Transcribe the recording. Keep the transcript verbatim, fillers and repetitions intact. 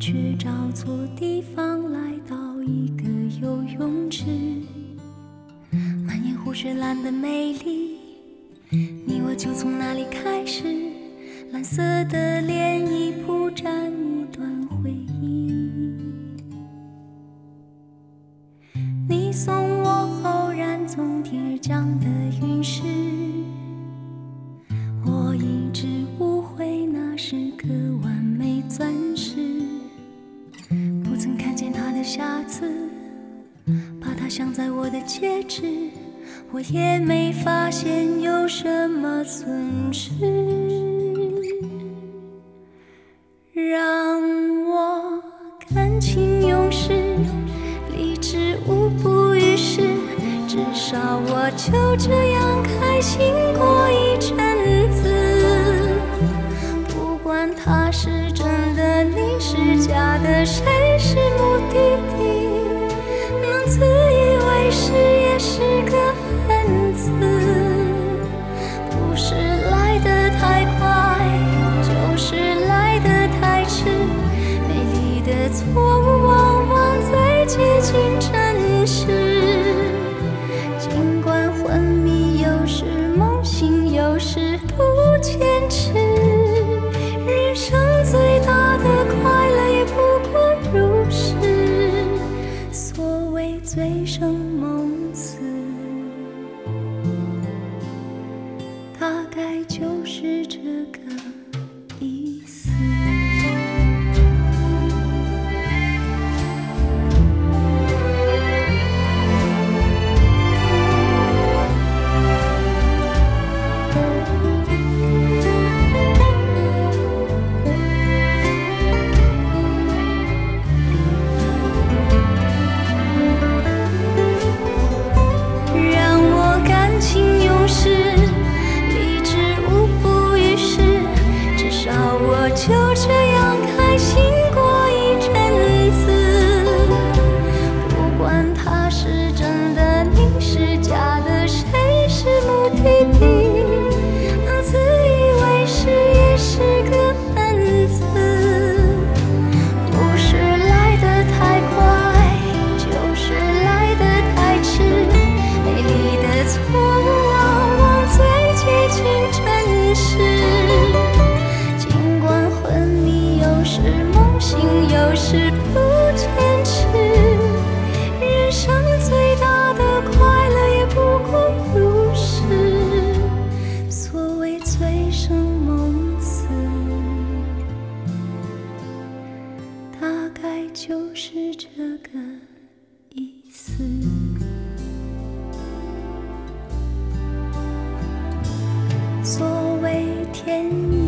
却找错地方，来到一个游泳池。满眼湖水蓝的美丽，你我就从那里开始。蓝色的涟漪铺展一段回忆。你送我偶然从天而降的陨石，我一直误会那是个完美钻石，不曾看见它的瑕疵，把它镶在我的戒指，我也没发现有什么损失。让我感情用事，理智无补于事，至少我就这样开心过一阵子。不管他是真的，你是假的，谁是目的地，能自以为是也是个汉子。不是来得太快，就是来得太迟，美丽的错误往往最接近真实。尽管昏迷有时梦醒，有时不坚持，人生最大的快乐也不过如是。所谓醉生梦死，大概就是这个意思。就这样开心过一阵子，不管他是真的，你是假的，谁是目的地，能自以为是也是个汉子。不是来得太快，就是来得太迟，美丽的错误往往最接近真实。有时梦醒，有时不坚持，人生最大的快乐也不过如是。所谓醉生梦死，大概就是这个意思。所谓天